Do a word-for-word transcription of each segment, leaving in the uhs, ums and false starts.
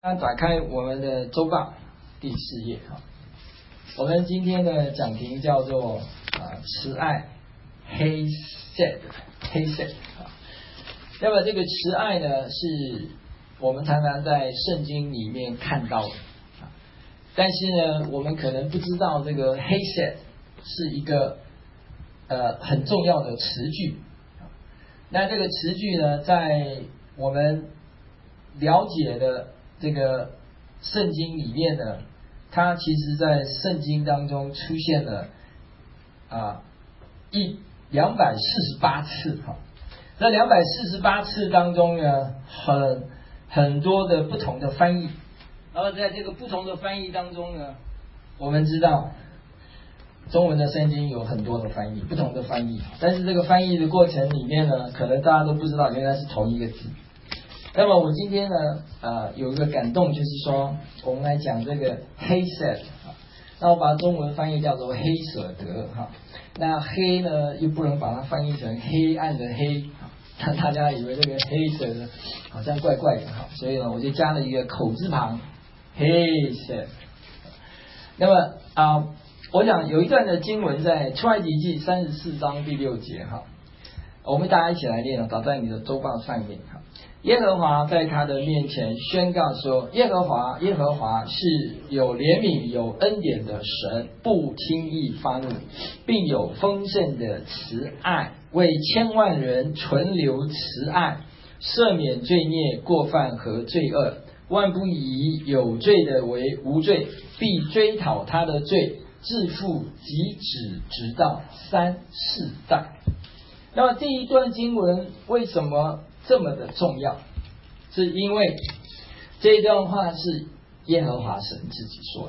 打开我们的周报第四页哈，我们今天的讲题叫做啊慈爱黑 said 黑 said 啊。那么这个慈爱呢，是我们常常在圣经里面看到的，但是呢，我们可能不知道这个黑 said 是一个呃很重要的词句。那这个词句呢，在我们了解的这个圣经里面呢，它其实在圣经当中出现了啊一两百四十八次哈。那两百四十八次当中呢，很很多的不同的翻译，然后在这个不同的翻译当中呢，我们知道中文的圣经有很多的翻译，不同的翻译，但是这个翻译的过程里面呢，可能大家都不知道原来是同一个字。那么我今天呢，呃，有一个感动，就是说我们来讲这个黑 said 啊，那我把中文翻译叫做黑舍得哈。那黑呢，又不能把它翻译成黑暗的黑，让大家以为这个黑舍得好像怪怪的哈，所以呢，我就加了一个口字旁，黑 said。那么啊、呃，我想有一段的经文在出埃及记三十四章第六节哈，我们大家一起来念了，打在你的周报上面哈。耶和华在他的面前宣告说，耶和华耶和华是有怜悯有恩典的神，不轻易发怒，并有丰盛的慈爱，为千万人存留慈爱，赦免罪孽过犯和罪恶，万不以有罪的为无罪，必追讨他的罪，自父及子，直到三四代。那么这一段经文为什么这么的重要？是因为这段话是耶和华神自己说的。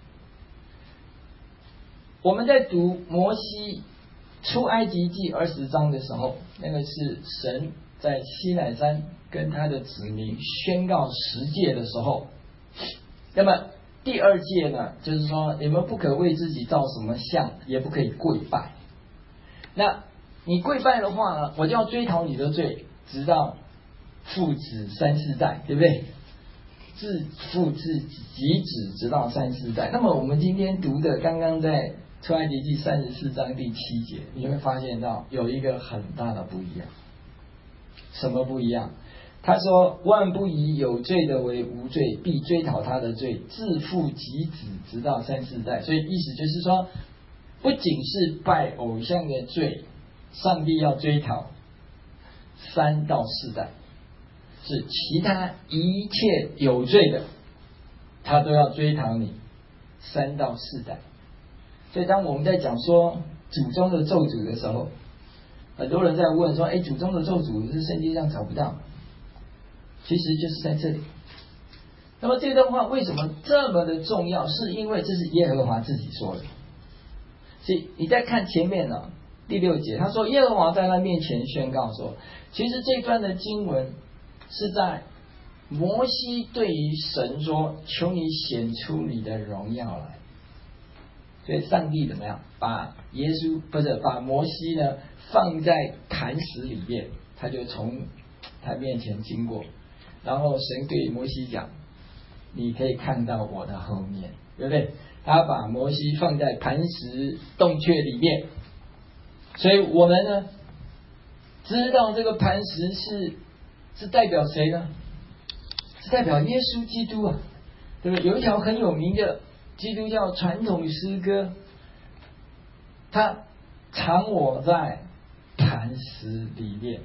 我们在读摩西出埃及记二十章的时候，那个是神在西乃山跟他的子民宣告十诫的时候。那么第二诫呢，就是说你们不可为自己造什么像，也不可以跪拜。那你跪拜的话呢，我就要追讨你的罪，直到父子三四代，对不对？自父自及子，直到三四代。那么我们今天读的，刚刚在出埃及记三十四章第七节，你会发现到有一个很大的不一样。什么不一样？他说：“万不以有罪的为无罪，必追讨他的罪，自父及子，直到三四代。”所以意思就是说，不仅是拜偶像的罪，上帝要追讨三到四代，是其他一切有罪的，他都要追讨你三到四代。所以当我们在讲说祖宗的咒诅的时候，很多人在问说：“哎，祖宗的咒诅是圣经上找不到？”其实就是在这里。那么这段话为什么这么的重要？是因为这是耶和华自己说的。所以你再看前面呢、啊，第六节，他说耶和华在他面前宣告说，其实这段的经文是在摩西对于神说，求你显出你的荣耀来。所以上帝怎么样？把耶稣不是把摩西呢放在磐石里面，他就从他面前经过，然后神对摩西讲，你可以看到我的后面，对不对？他把摩西放在磐石洞穴里面，所以我们呢知道这个磐石是是代表谁呢？是代表耶稣基督啊，对不对？有一条很有名的基督教传统诗歌，他藏我在磐石里面，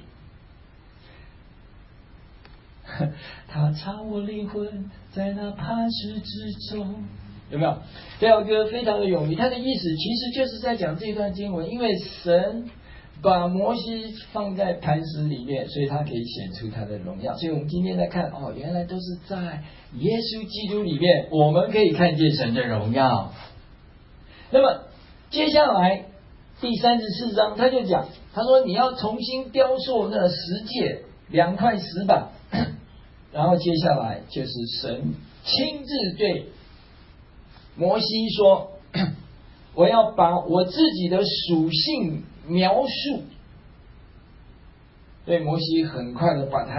他藏我灵魂在那磐石之中。有没有？这首歌非常的有名，它的意思其实就是在讲这段经文，因为神把摩西放在磐石里面，所以他可以显出他的荣耀。所以我们今天来看，哦，原来都是在耶稣基督里面，我们可以看见神的荣耀。那么接下来第三十四章他就讲，他说你要重新雕塑那十诫两块石板，然后接下来就是神亲自对摩西说，我要把我自己的属性描述。所以摩西很快的把它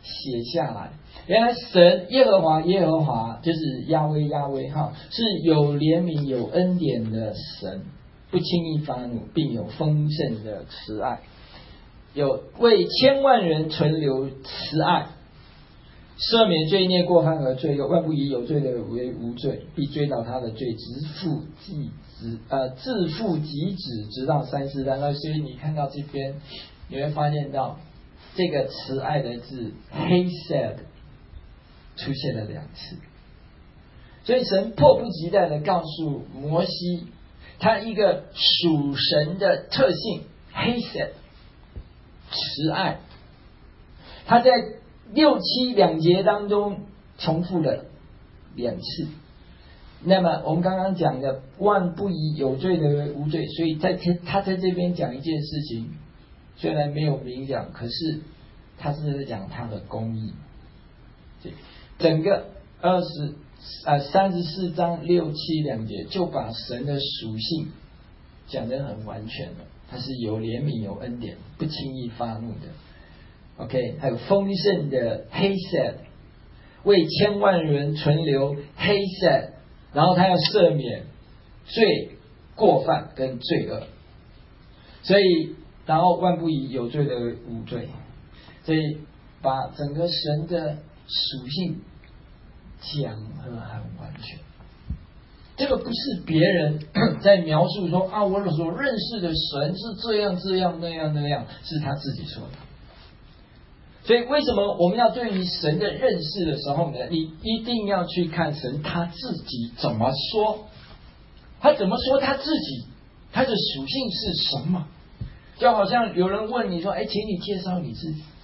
写下来。原来神耶和华耶和华就是亚威亚威哈，是有怜悯有恩典的神，不轻易发怒，并有丰盛的慈爱，有为千万人存留慈爱，赦免罪孽过犯和罪恶，万不以有罪的为无罪，必追讨他的罪，直负即直呃自负及止，直到三四代。那所以你看到这边，你会发现到这个慈爱的字 Hesed 出现了两次，所以神迫不及待的告诉摩西，他一个属神的特性 Hesed 慈爱，他在六七两节当中重复了两次。那么我们刚刚讲的万不以有罪的为无罪，所以在他在这边讲一件事情，虽然没有明讲，可是他是在讲他的公义。整个二十啊三十四章六七两节就把神的属性讲得很完全了，他是有怜悯有恩典，不轻易发怒的。OK， 还有丰盛的 Hesed， 为千万人存留 Hesed， 然后他要赦免罪过犯跟罪恶，所以然后万不以有罪的为无罪，所以把整个神的属性讲得很完全。这个不是别人在描述说啊，我所认识的神是这样这样那样那样，是他自己说的。所以为什么我们要对于神的认识的时候呢，你一定要去看神他自己怎么说，他怎么说他自己，他的属性是什么。就好像有人问你说，哎，请你介绍你自己。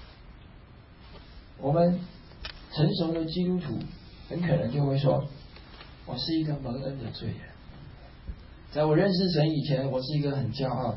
我们成熟的基督徒很可能就会说，我是一个蒙恩的罪人，在我认识神以前，我是一个很骄傲的，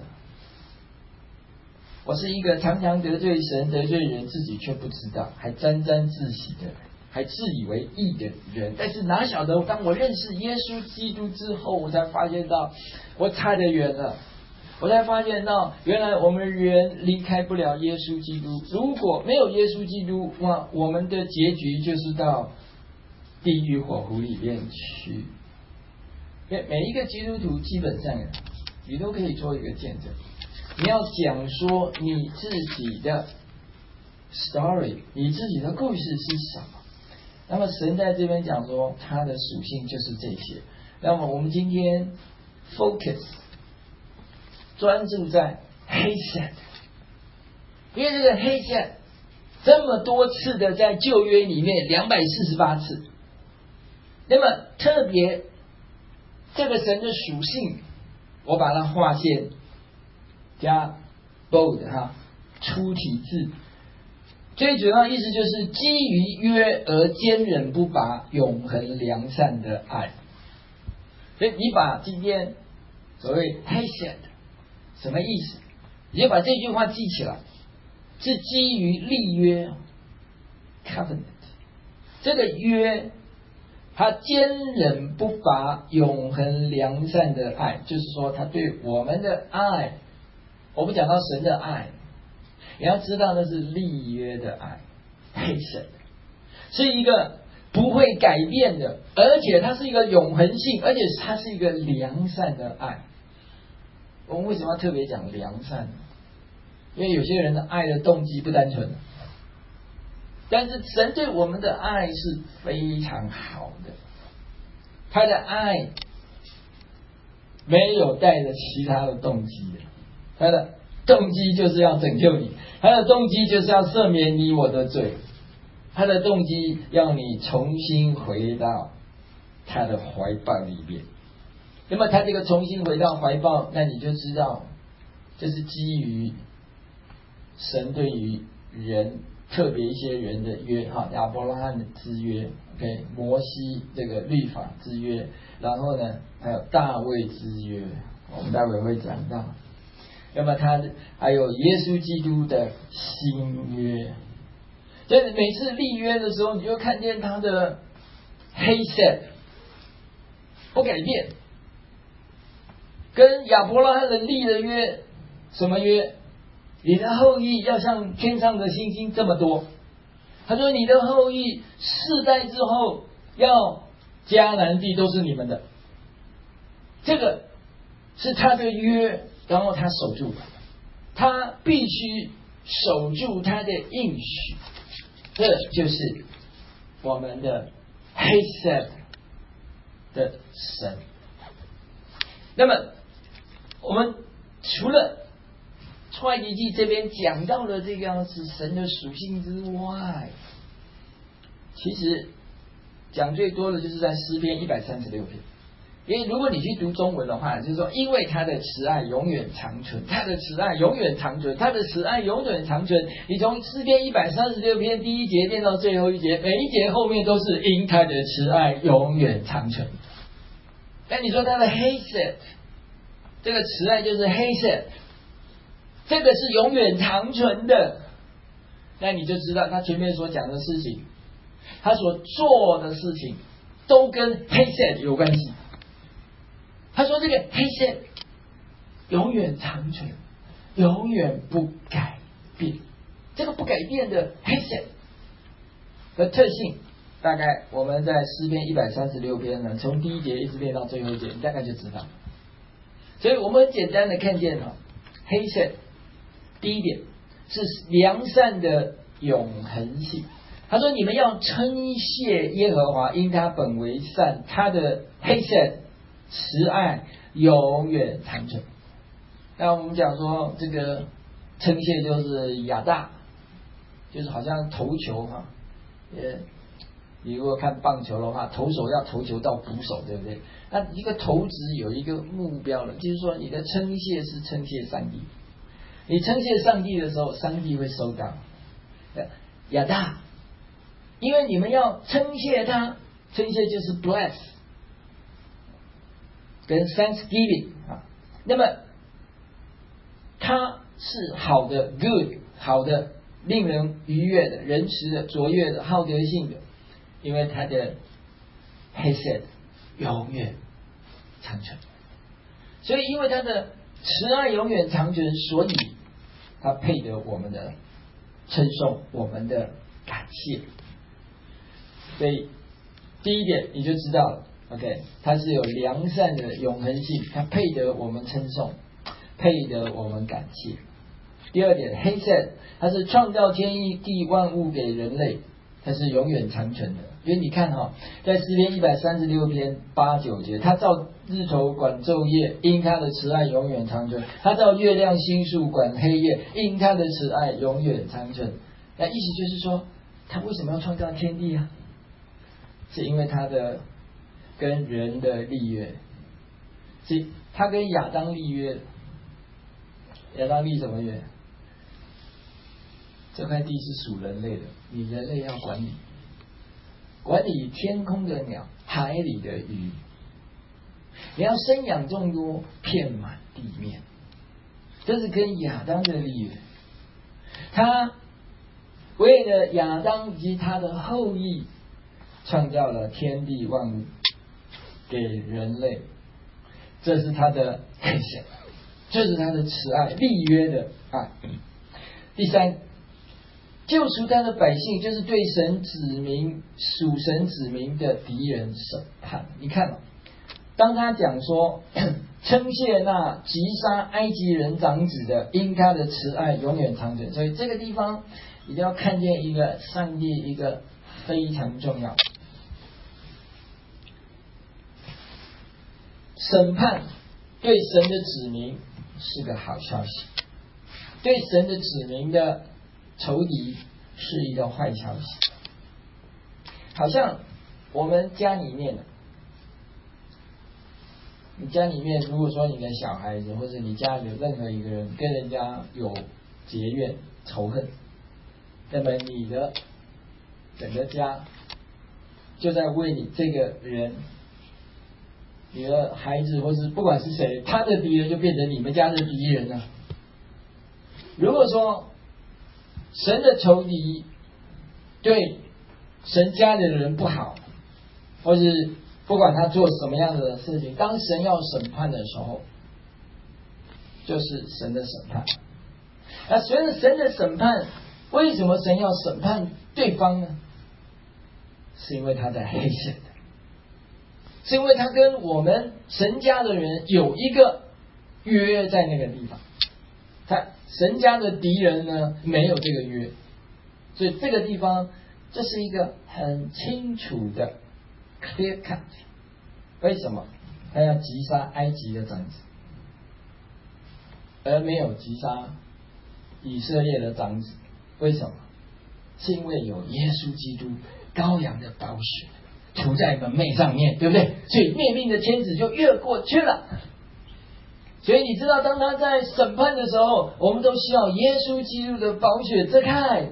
我是一个常常得罪神得罪人，自己却不知道，还沾沾自喜的人，还自以为义的人。但是哪晓得当我认识耶稣基督之后，我才发现到我差得远了，我才发现到原来我们人离开不了耶稣基督，如果没有耶稣基督，哇，我们的结局就是到地狱火湖里面去。因为每一个基督徒基本上你都可以做一个见证，你要讲说你自己的 story， 你自己的故事是什么。那么神在这边讲说他的属性就是这些。那么我们今天 focus 专注在 Hesed， 因为这个 Hesed 这么多次的在旧约里面两百四十八次，那么特别这个神的属性，我把它划线加 bold 哈，粗体字，最主要的意思就是基于约而坚忍不拔，永恒良善的爱。所以你把今天所谓 Hesed 什么意思，你就把这句话记起来，是基于立约 covenant， 这个约他坚忍不拔，永恒良善的爱，就是说他对我们的爱，我们讲到神的爱，你要知道那是立约的爱 Hesed， 是一个不会改变的，而且它是一个永恒性，而且它是一个良善的爱。我们为什么要特别讲良善？因为有些人的爱的动机不单纯，但是神对我们的爱是非常好的，他的爱没有带着其他的动机的，他的动机就是要拯救你，他的动机就是要赦免你我的罪，他的动机要你重新回到他的怀抱里面。那么他这个重新回到怀抱，那你就知道这是基于神对于人，特别一些人的约哈，亚伯拉罕的之约 ，OK， 摩西这个律法之约，然后呢还有大卫之约，我们待会会讲到。那么他还有耶稣基督的新约，所以每次立约的时候，你就看见他的 Hesed 不改变，跟亚伯拉罕人立的约什么约？你的后裔要像天上的星星这么多， 他说你的后裔世代之后要迦南地都是你们的，这个是他的约，然后他守住了，他必须守住他的应许，这就是我们的黑色的神。那么我们除了出埃及记这边讲到了这个样子神的属性之外，其实讲最多的就是在诗篇一百三十六篇。因为如果你去读中文的话，就是说因为他的慈爱永远长存，他的慈爱永远长存，他的慈爱永远长存。你从诗篇一百三十六篇第一节念到最后一节，每一节后面都是因他的慈爱永远长存。但你说他的黑色，这个慈爱就是黑色，这个是永远长存的，那你就知道他前面所讲的事情，他所做的事情都跟黑色有关系。他说这个黑色永远长存，永远不改变。这个不改变的黑色的特性，大概我们在诗篇一百三十六篇呢，从第一节一直念到最后一节，你大概就知道。所以我们很简单的看见哈，黑色第一点是良善的永恒性。他说你们要称谢耶和华，因他本为善，他的黑色慈爱永远长存。那我们讲说这个称谢就是亚大，就是好像投球哈，呃，你如果看棒球的话，投手要投球到捕手，对不对？那一个投掷有一个目标了，就是说你的称谢是称谢上帝，你称谢上帝的时候，上帝会收到。亚大，因为你们要称谢他，称谢就是 bless 跟 thanksgiving 啊，那么它是好的 good 好的，令人愉悦的，仁慈的，卓越的，好德性的，因为它的黑色永远长存，所以因为它的慈爱永远长存，所以它配得我们的称颂，我们的感谢。所以第一点你就知道了 OK， 它是有良善的永恒性，它配得我们称颂，配得我们感谢。第二点，黑色它是创造天地万物给人类，它是永远长存的。因为你看哈、哦，在诗篇一百三十六篇八九节，他造日头管昼夜，因他的慈爱永远长存；他造月亮星宿管黑夜，因他的慈爱永远长存。那意思就是说，他为什么要创造天地啊？是因为他的跟人的立约，是他跟亚当立约。亚当立什么约？这块地是属人类的，你人类要管理，管理天空的鸟，海里的鱼，你要生养众多，遍满地面。这是跟亚当的立约。他为了亚当以及他的后裔，创造了天地万物给人类，这是他的黑色，这是他的慈爱立约的爱。第三，救赎他的百姓，就是对神子民属神子民的敌人审判。你看哦，当他讲说称谢那击杀埃及人长子的，因他的慈爱永远长存。所以这个地方一定要看见一个上帝一个非常重要，审判对神的子民是个好消息，对神的子民的仇敌是一个坏消息。好像我们家里面，你家里面如果说你的小孩子或者你家里有任何一个人跟人家有结怨仇恨，那么你的整个家就在为你这个人，你的孩子或是不管是谁，他的敌人就变成你们家的敌人了。如果说神的仇敌对神家里的人不好，或是不管他做什么样的事情，当神要审判的时候，就是神的审判。那随着神的审判，为什么神要审判对方呢？是因为他在黑色的，是因为他跟我们神家的人有一个约在那个地方。他神家的敌人呢，没有这个约，所以这个地方这是一个很清楚的 clear cut。为什么他要击杀埃及的长子，而没有击杀以色列的长子？为什么？是因为有耶稣基督羔羊的宝血涂在门楣上面，对不对？所以灭命的天子就越过去了。所以你知道，当他在审判的时候，我们都需要耶稣基督的宝血遮盖。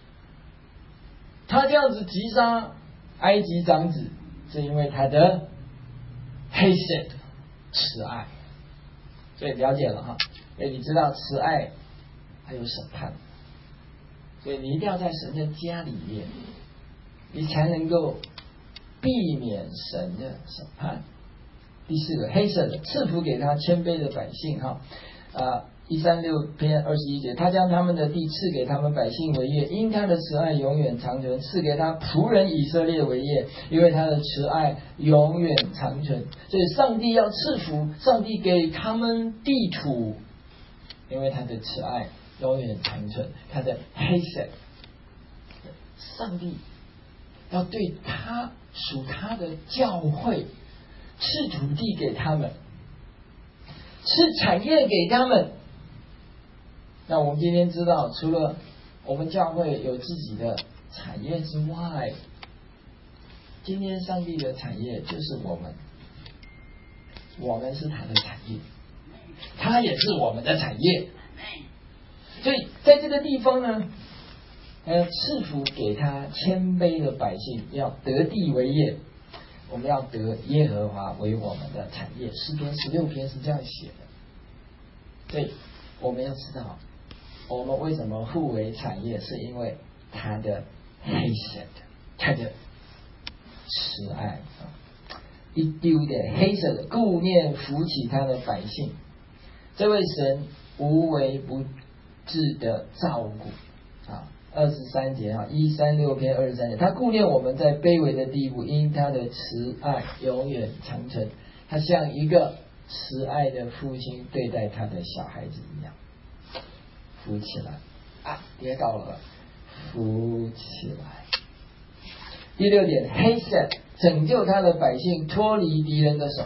他这样子击杀埃及长子，是因为他的黑色的慈爱。所以了解了哈，所以你知道慈爱还有审判，所以你一定要在神的家里面，你才能够避免神的审判。第四个，黑色的赐福给他谦卑的百姓哈，啊，一三六篇二十一节，他将他们的地赐给他们百姓为业，因他的慈爱永远长存，赐给他仆人以色列为业，因为他的慈爱永远长存。所以上帝要赐福，上帝给他们地土，因为他的慈爱永远长存。他的黑色，上帝要对他属他的教会赐土地给他们，赐产业给他们。那我们今天知道，除了我们教会有自己的产业之外，今天上帝的产业就是我们，我们是他的产业，他也是我们的产业。所以在这个地方呢，还要赐福给他谦卑的百姓，要得地为业，我们要得耶和华为我们的产业。诗篇十六篇是这样写的。所以我们要知道，我们为什么互为产业，是因为他的黑色的，他的慈爱，一丢的黑色的顾念扶起他的百姓。这位神无微不至的照顾啊，二十三节啊，一三六篇二十三节，他顾念我们在卑微的地步，因他的慈爱永远长存。他像一个慈爱的父亲对待他的小孩子一样，扶起来啊，跌倒了，扶起来。第六点，黑色拯救他的百姓脱离敌人的手，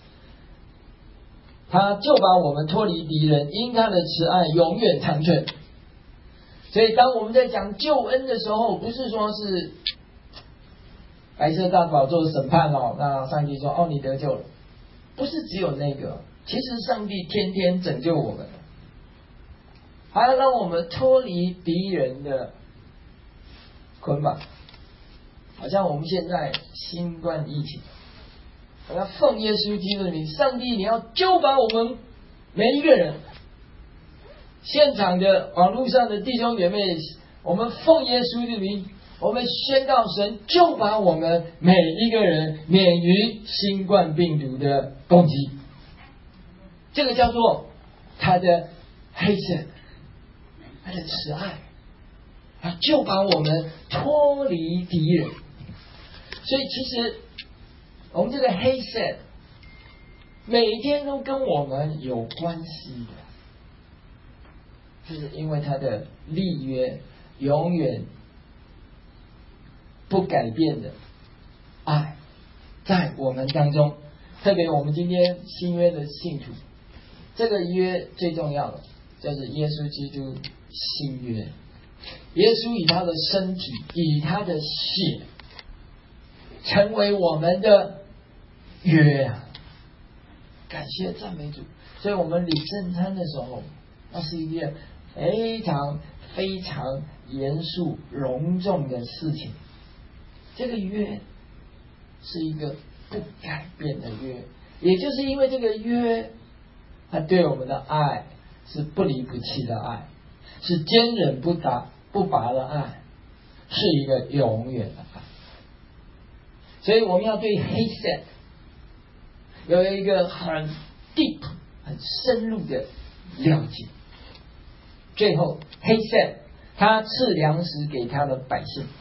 他就把我们脱离敌人，因他的慈爱永远长存。所以当我们在讲救恩的时候，不是说是白色大宝座审判哦，那上帝说哦你得救了，不是只有那个。其实上帝天天拯救我们，还要让我们脱离敌人的捆绑。好像我们现在新冠疫情，我要奉耶稣基督的名，上帝你要救把我们每一个人，现场的网络上的弟兄姐妹，我们奉耶稣的名，我们宣告神就把我们每一个人免于新冠病毒的攻击。这个叫做他的黑色，他的慈爱，他就把我们脱离敌人。所以其实我们这个黑色每天都跟我们有关系的，就是因为他的立约永远不改变的爱在我们当中。特别我们今天新约的信徒，这个约最重要的就是耶稣基督新约，耶稣以他的身体，以他的血成为我们的约啊！感谢赞美主。所以我们领圣餐的时候，那是一件非常非常严肃隆重的事情。这个约是一个不改变的约，也就是因为这个约，他对我们的爱是不离不弃的爱，是坚忍不拔不拔的爱，是一个永远的爱。所以我们要对黑色有一个很 deep 很深入的了解。最后黑色他赐粮食给他的百姓，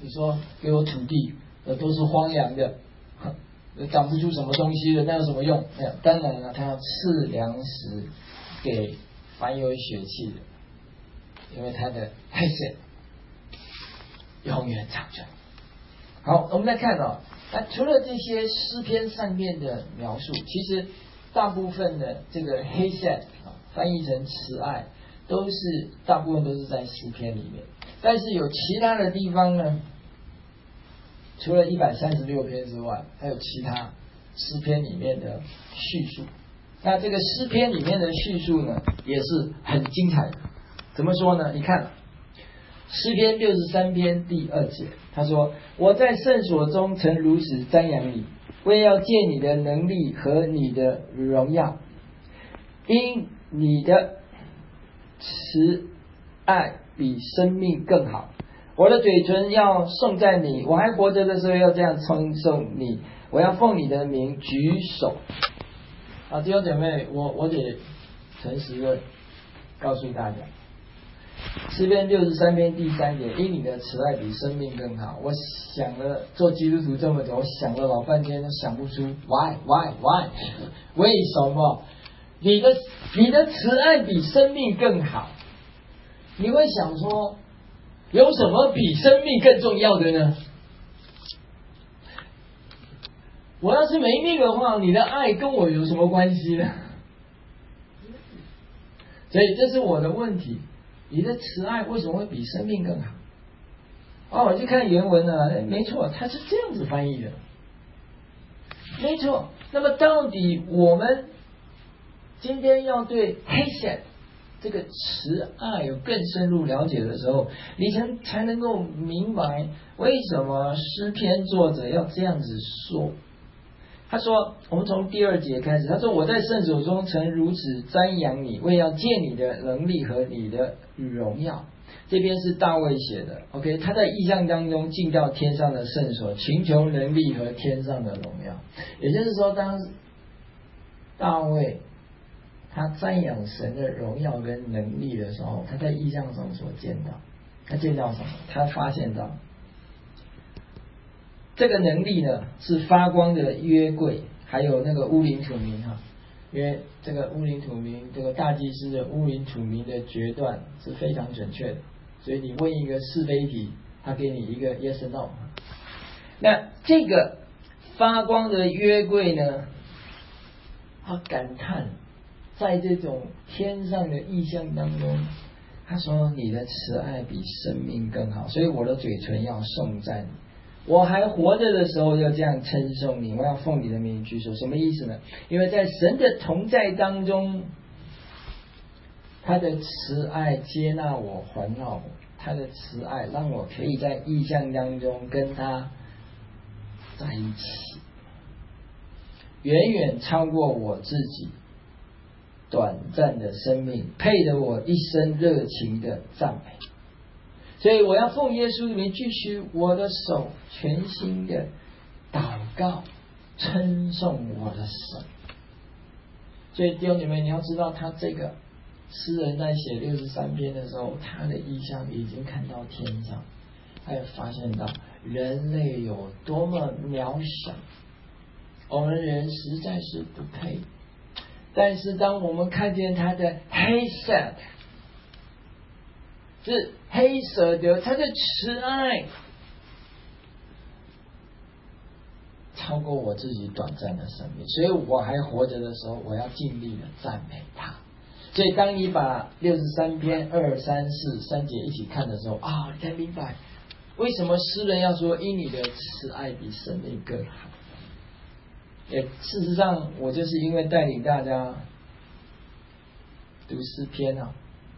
你说给我土地，呃，都是荒凉的，长不出什么东西的，那有什么用？没有，当然了，他要赐粮食给凡有血气的，因为他的黑色永远长存。好，我们再看哦，那除了这些诗篇上面的描述，其实大部分的这个黑色啊，翻译成慈爱，都是大部分都是在诗篇里面。但是有其他的地方呢，除了一百三十六篇之外，还有其他诗篇里面的叙述。那这个诗篇里面的叙述呢，也是很精彩的。怎么说呢？你看诗篇六十三篇第二节，他说：“我在圣所中曾如此瞻仰你，为要见你的能力和你的荣耀，因你的慈爱比生命更好。我的嘴唇要颂赞你，我还活着的时候要这样称颂你，我要奉你的名举手。”啊，弟兄姐妹，我我得诚实的告诉大家，诗篇六十三篇第三节，因你的慈爱比生命更好。我想了做基督徒这么久，我想了老半天都想不出 why why why 为什么你的你的慈爱比生命更好？你会想说，有什么比生命更重要的呢？我要是没命的话，你的爱跟我有什么关系呢？所以这是我的问题。你的慈爱为什么会比生命更好？哦，我去看原文了，没错，它是这样子翻译的，没错。那么到底我们今天要对黑色这个慈爱有更深入了解的时候，你才才能够明白为什么诗篇作者要这样子说。他说，我们从第二节开始，他说：“我在圣所中曾如此瞻仰你，为要见你的能力和你的荣耀。”这边是大卫写的 ，OK， 他在异象当中进到天上的圣所，寻求能力和天上的荣耀。也就是说，当大卫他瞻仰神的荣耀跟能力的时候，他在异象中所见到，他见到什么？他发现到这个能力呢，是发光的约柜，还有那个乌灵土明哈。因为这个乌灵土明，这个大祭司的乌灵土明的决断是非常准确的，所以你问一个是非题，他给你一个 yes or no。那这个发光的约柜呢，他感叹，在这种天上的异象当中，他说：“你的慈爱比生命更好，所以我的嘴唇要颂赞你。我还活着的时候要这样称颂你，我要奉你的名举手。”什么意思呢？因为在神的同在当中，他的慈爱接纳我，环绕我，他的慈爱让我可以在异象当中跟他在一起，远远超过我自己短暂的生命，配得我一生热情的赞美。所以我要奉耶稣的名继续我的手，全心的祷告，称颂我的神。所以弟兄姐妹，你要知道，他这个诗人在写六十三篇的时候，他的意象已经看到天上，他也发现到人类有多么渺小，我们人实在是不配。但是当我们看见他的黑色，是黑色的，他的慈爱超过我自己短暂的生命，所以我还活着的时候，我要尽力的赞美他。所以当你把六十三篇二三四三节一起看的时候啊，你才明白为什么诗人要说因你的慈爱比生命更好。也事实上，我就是因为带领大家读诗篇啊，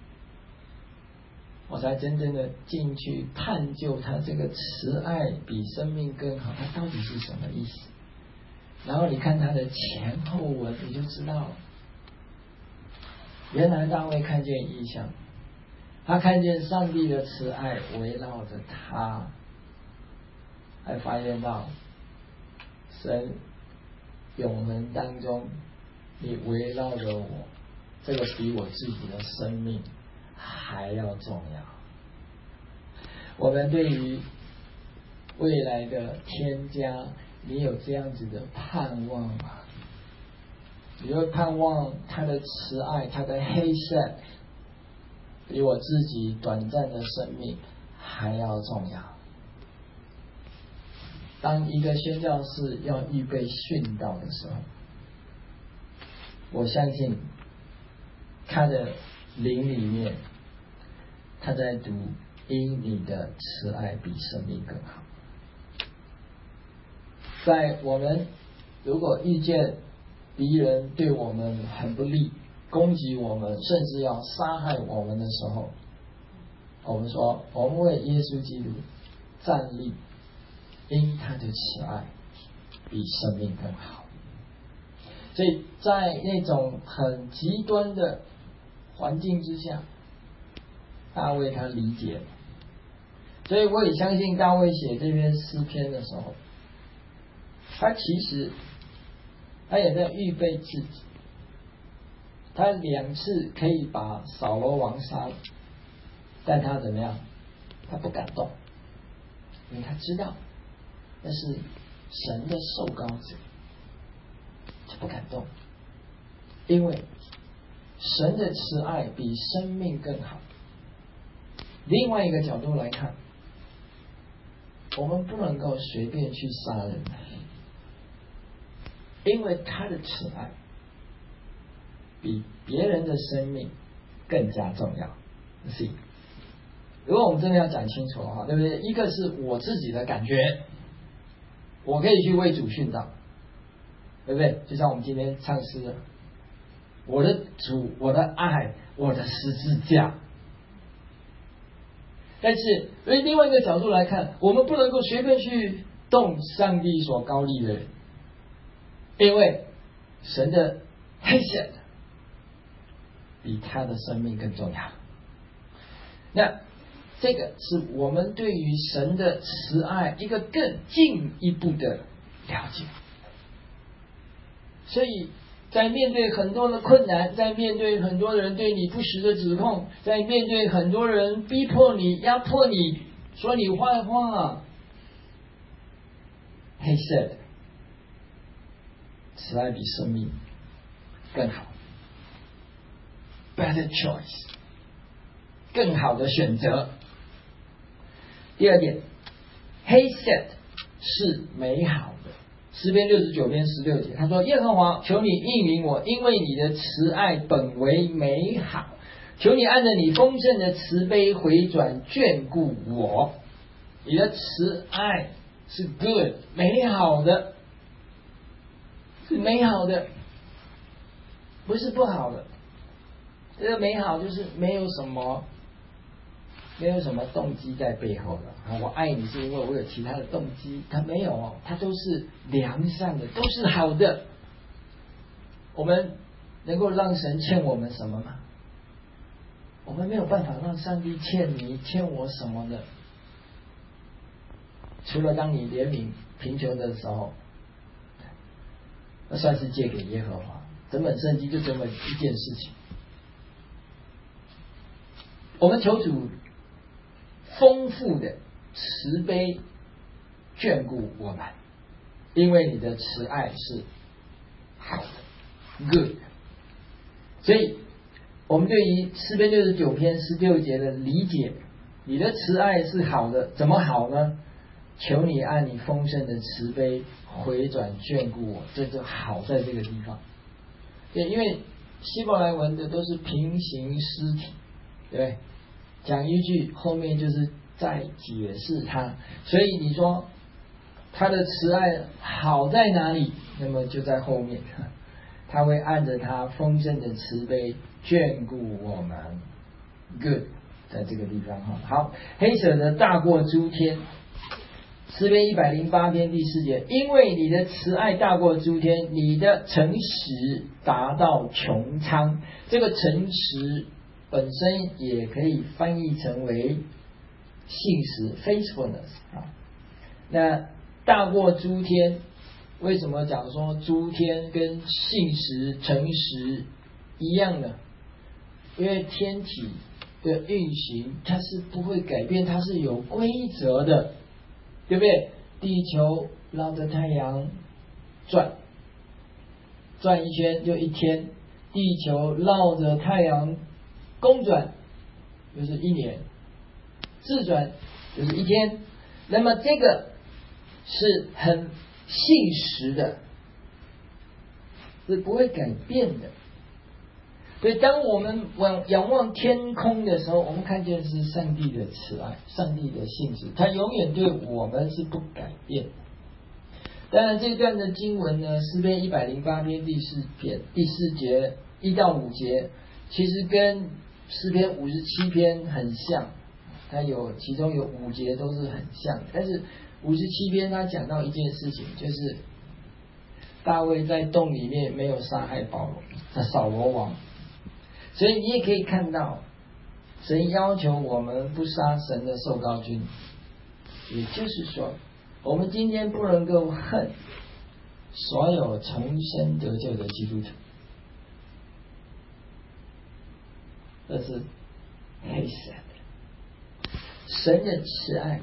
我才真正的进去探究他这个慈爱比生命更好，它到底是什么意思。然后你看他的前后文，你就知道了。原来大卫看见异象，他看见上帝的慈爱围绕着他，还发现到神永恒当中，你围绕着我，这个比我自己的生命还要重要。我们对于未来的天家，你有这样子的盼望吗？你会盼望他的慈爱，他的黑色比我自己短暂的生命还要重要。当一个宣教士要预备殉道的时候，我相信他的灵里面，他在读因你的慈爱比生命更好。在我们如果遇见敌人对我们很不利，攻击我们，甚至要杀害我们的时候，我们说我们为耶稣基督站立，因他的慈爱比生命更好。所以在那种很极端的环境之下，大卫他理解了。所以我也相信大卫写这篇诗篇的时候，他其实他也在预备自己。他两次可以把扫罗王杀了，但他怎么样？他不敢动，因为他知道那是神的受膏者，他不敢动，因为神的慈爱比生命更好。另外一个角度来看，我们不能够随便去杀人，因为他的慈爱比别人的生命更加重要。是，如果我们真的要讲清楚的话，对不对？一个是我自己的感觉，我可以去为主殉道，对不对？就像我们今天唱诗的，我的主，我的爱，我的十字架。但是，所以另外一个角度来看，我们不能够随便去动上帝所膏立的人，因为神的黑色比他的生命更重要。那这个是我们对于神的慈爱一个更进一步的了解。所以在面对很多的困难，在面对很多人对你不实的指控，在面对很多人逼迫你、压迫你、说你坏话，黑色的慈爱比生命更好， better choice， 更好的选择。第二点，黑色是美好的。诗篇六十九篇十六节，他说：耶和华，求你应允我，因为你的慈爱本为美好，求你按着你丰盛的慈悲回转眷顾我。你的慈爱是 good 美好的，是美好的，不是不好的。这个美好就是没有什么没有什么动机在背后的啊！我爱你是因为我有其他的动机，它没有哦，它都是良善的，都是好的。我们能够让神欠我们什么吗？我们没有办法让上帝欠你欠我什么的，除了当你怜悯贫穷的时候，那算是借给耶和华。整本圣经就这么一件事情。我们求主丰富的慈悲眷顾我们，因为你的慈爱是好的 good。 所以我们对于诗篇六十九篇十六节的理解，你的慈爱是好的，怎么好呢？求你按你丰盛的慈悲回转眷顾我，这就好在这个地方。对，因为希伯来文的都是平行诗体，对不对？讲一句后面就是再解释它，所以你说他的慈爱好在哪里？那么就在后面，他会按着他丰盛的慈悲眷顾我们 good， 在这个地方哈。好，黑色的大过诸天，诗篇一百零八篇第四节，因为你的慈爱大过诸天，你的诚实达到穹苍。这个诚实本身也可以翻译成为信实 faithfulness 啊。那大过诸天，为什么讲说诸天跟信实诚实一样呢？因为天体的运行它是不会改变，它是有规则的。 对不对？地球绕着太阳转，转一圈就一天；地球绕着太阳公转，就是一年；自转就是一天。那么这个是很信实的，是不会改变的。所以当我们往仰望天空的时候，我们看见的是上帝的慈爱，上帝的信实，他永远对我们是不改变的。当然这段的经文呢，诗篇一百零八篇第四篇第四节一到五节，其实跟诗篇五十七篇很像，它有其中有五节都是很像，但是五十七篇他讲到一件事情，就是大卫在洞里面没有杀害保罗扫罗王，所以你也可以看到神要求我们不杀神的受膏君，也就是说我们今天不能够恨所有重生得救的基督徒，这是黑色的。神的慈爱，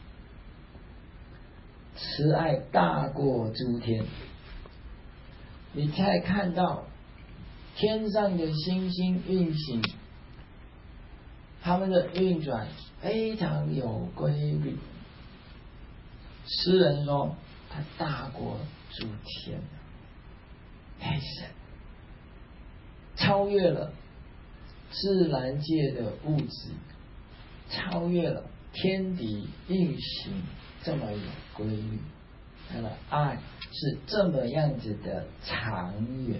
慈爱大过诸天。你才看到天上的星星运行，他们的运转非常有规律。诗人说他大过诸天，太神，超越了自然界的物质，超越了天地运行这么有规律，他的爱是这么样子的长远。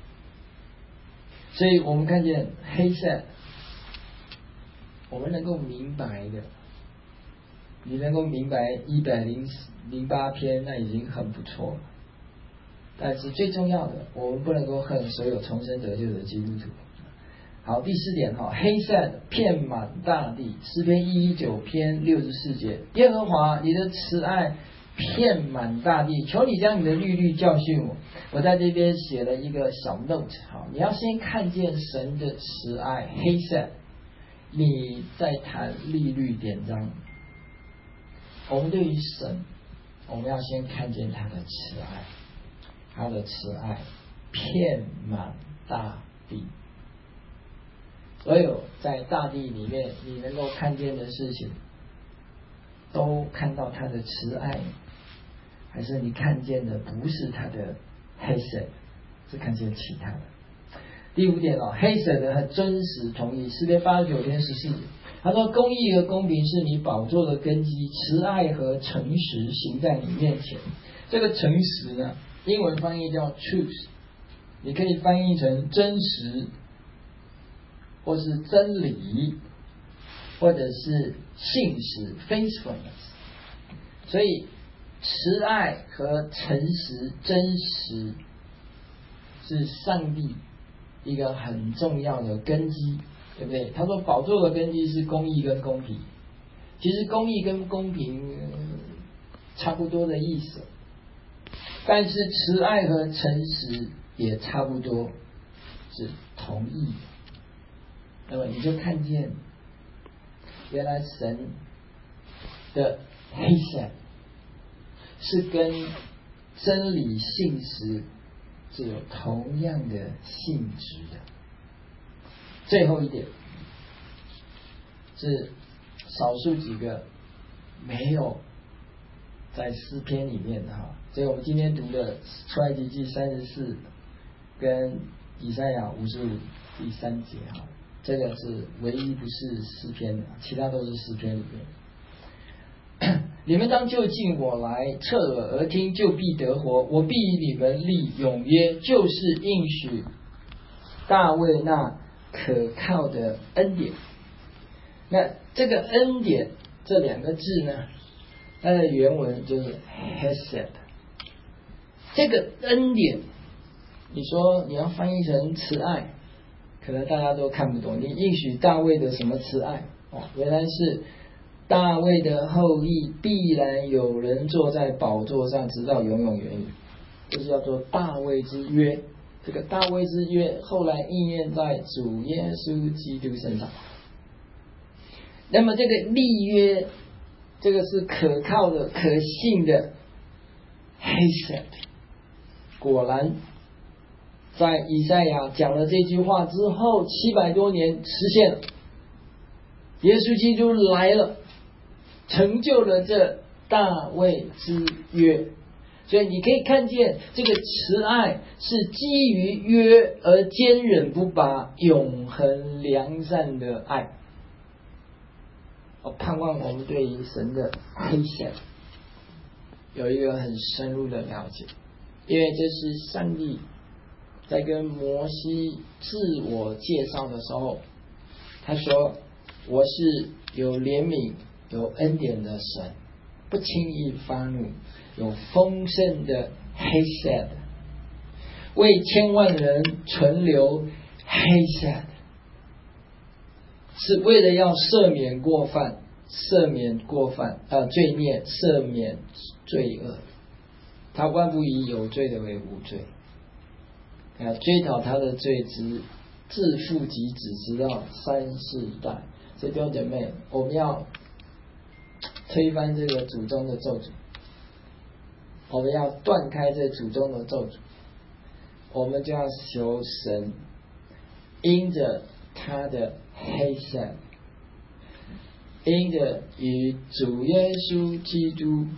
所以我们看见黑色，我们能够明白的，你能够明白一百零八篇，那已经很不错了。但是最重要的，我们不能够恨所有重生得救的基督徒。好，第四点哈，黑色遍满大地，诗篇一一九篇六十四节，耶和华你的慈爱遍满大地，求你将你的律律教训我。我在这边写了一个小 note， 好，你要先看见神的慈爱，黑色，你再谈律律典章。我们对于神，我们要先看见他的慈爱，他的慈爱遍满大地。所有在大地里面你能够看见的事情，都看到他的慈爱，还是你看见的不是他的黑色，是看见其他的？第五点哦，黑色的和真实同意，诗篇八十九篇十四节，他说公义和公平是你宝座的根基，慈爱和诚实行在你面前。这个诚实呢，英文翻译叫 truth， 你可以翻译成真实，或是真理，或者是信实 faithfulness。 所以慈爱和诚实真实是上帝一个很重要的根基，对不对？他说宝座的根基是公义跟公平，其实公义跟公平、呃、差不多的意思，但是慈爱和诚实也差不多是同义。那么你就看见原来神的黑色是跟真理信实是有同样的性质的。最后一点是少数几个没有在诗篇里面的哈，所以我们今天读的出埃及记三十四跟以赛亚五十五第三节哈，这个是唯一不是诗篇的，其他都是诗篇里面。你们当就近我来，侧耳而听，就必得活。我必以你们立永约，就是应许大卫那可靠的恩典。那这个恩典这两个字呢，它的原文就是 hesed。 这个恩典，你说你要翻译成慈爱，可能大家都看不懂。你应许大卫的什么慈爱？哦，原来是大卫的后裔必然有人坐在宝座上，直到永永远远，这是叫做大卫之约。这个大卫之约后来应验在主耶稣基督身上。那么这个立约这个是可靠的、可信的黑色。果然，在以赛亚讲了这句话之后，七百多年实现了，耶稣基督来了，成就了这大卫之约。所以你可以看见，这个慈爱是基于约而坚忍不拔、永恒良善的爱。我盼望我们对于神的黑色有一个很深入的了解，因为这是上帝在跟摩西自我介绍的时候，他说：“我是有怜悯、有恩典的神，不轻易发怒，有丰盛的黑色的，为千万人存留黑色的。”是为了要赦免过犯，赦免过犯呃罪孽，赦免罪恶。他万不以有罪的为无罪，啊，追讨他的罪之自父及子，直到三四代。所以弟兄姐妹，我们要推翻这个祖宗的咒诅，我们要断开这祖宗的咒诅，我们就要求神因着他的黑色，因着与主耶稣基督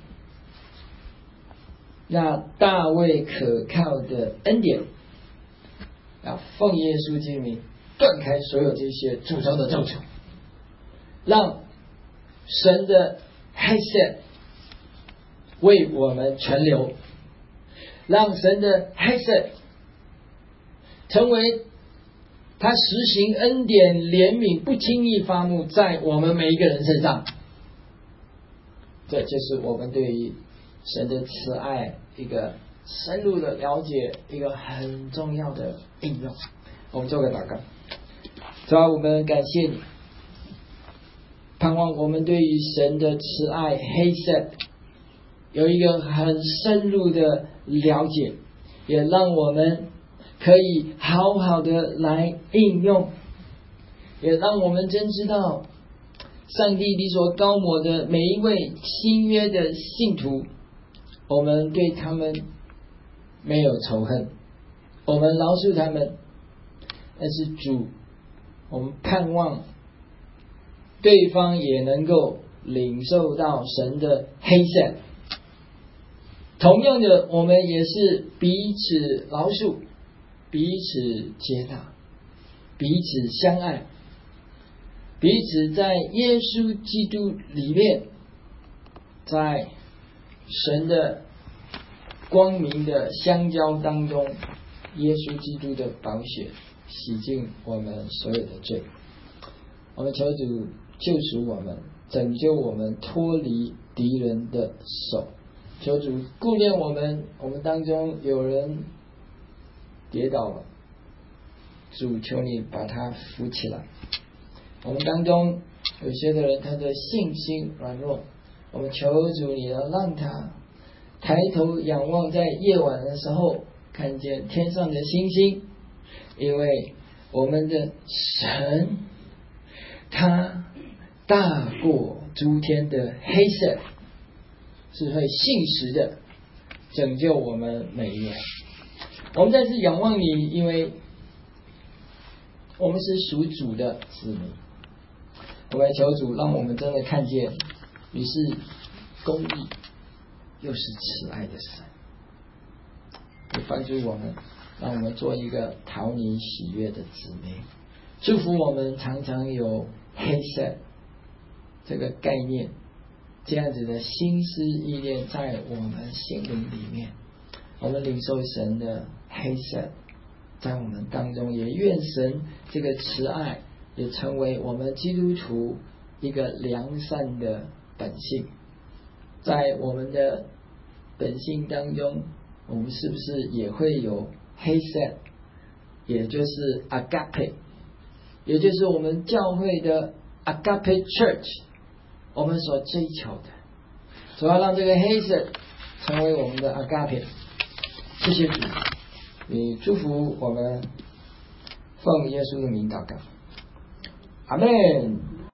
那大卫可靠的恩典，要奉耶稣之名断开所有这些祖宗的咒诅，让神的黑色为我们存留，让神的黑色成为他实行恩典怜悯不轻易发怒在我们每一个人身上。这就是我们对于神的慈爱一个深入的了解，一个很重要的应用。我们做个祷告。主啊，我们感谢你，盼望我们对于神的慈爱黑色有一个很深入的了解，也让我们可以好好的来应用，也让我们真知道上帝你所膏抹的每一位新约的信徒，我们对他们没有仇恨，我们饶恕他们，但是主，我们盼望对方也能够领受到神的黑色。同样的，我们也是彼此饶恕，彼此接纳，彼此相爱，彼此在耶稣基督里面，在神的光明的相交当中，耶稣基督的宝血洗净我们所有的罪。我们求主救赎我们，拯救我们脱离敌人的手。求主顾念我们，我们当中有人跌倒了，主求你把他扶起来。我们当中有些的人他的信心软弱，我们求主你要让他抬头仰望，在夜晚的时候看见天上的星星，因为我们的神他大过诸天的黑色，是会信实的拯救我们每一位。我们再次仰望你，因为我们是属主的子民。我们求主让我们真的看见你是公义又是慈爱的神，也帮助我们，让我们做一个讨你喜悦的子民。祝福我们常常有黑色这个概念，这样子的心思意念在我们心灵里面，我们领受神的黑色在我们当中，也愿神这个慈爱也成为我们基督徒一个良善的本性。在我们的本性当中，我们是不是也会有黑色，也就是 agape， 也就是我们教会的 agape church 我们所追求的，主要让这个黑色成为我们的 agape。 谢谢主，你祝福我们，奉耶稣的名祷告，阿们。